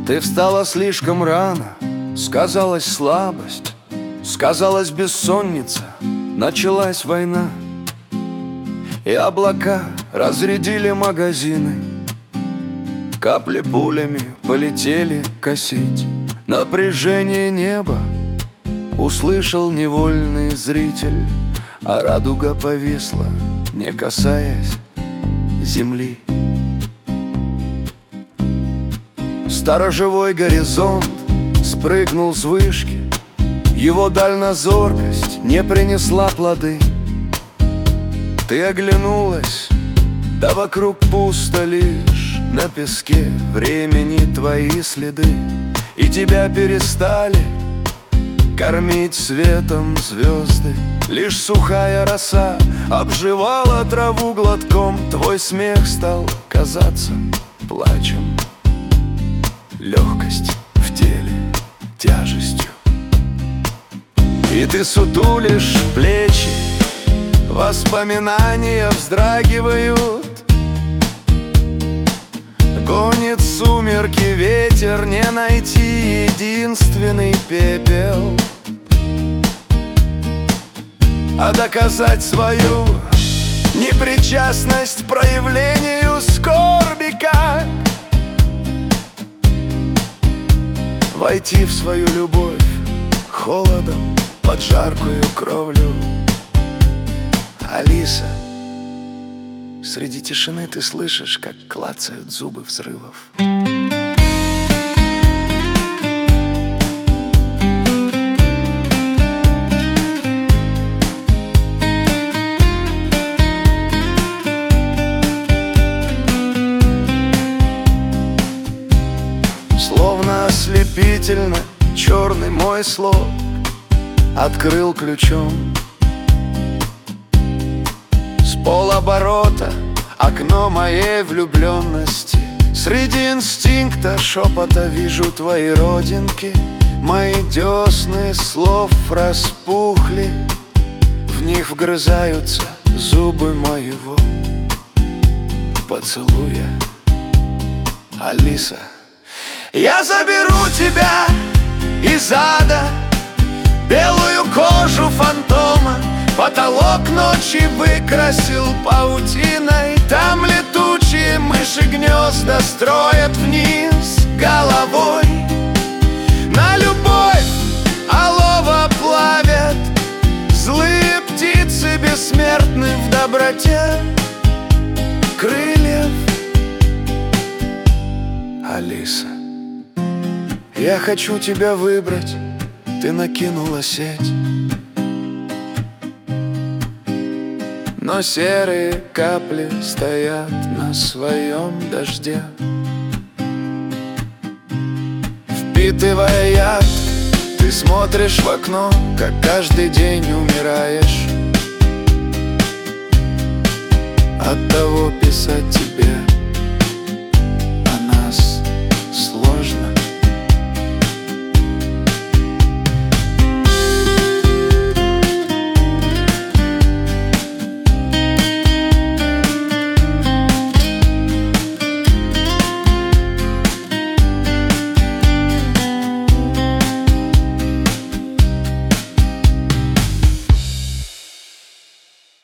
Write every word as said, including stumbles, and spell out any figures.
Ты встала слишком рано, сказалась слабость, сказалась бессонница, началась война. И облака разрядили магазины, капли пулями полетели косить. Напряжение неба услышал невольный зритель, а радуга повисла, не касаясь земли. Сторожевой горизонт спрыгнул с вышки, его дальнозоркость не принесла плоды. Ты оглянулась, да вокруг пусто лишь, на песке времени твои следы. И тебя перестали кормить светом звезды, лишь сухая роса обживала траву глотком. Твой смех стал казаться плачем, легкость в теле тяжестью. И ты сутулишь плечи, воспоминания вздрагивают. Гонит сумерки ветер, не найти единственный пепел, а доказать свою непричастность проявлению скорби, как войти в свою любовь холодом под жаркую кровлю. Алиса, среди тишины ты слышишь, как клацают зубы взрывов. Словно ослепительно черный мой слог открыл ключом. С полоборота окно моей влюбленности. Среди инстинкта шепота вижу твои родинки. Мои десны слов распухли, в них вгрызаются зубы моего поцелуя. Алиса, я заберу тебя из ада, белую кожу фантома. Потолок ночи выкрасил паутиной, там летучие мыши гнезда строят вниз головой. На любовь олово плавят, злые птицы бессмертны в доброте крыльев. Алиса, я хочу тебя выбрать, ты накинула сеть, но серые капли стоят на своем дожде. Впитывая яд, ты смотришь в окно, как каждый день умираешь. Оттого писать тебе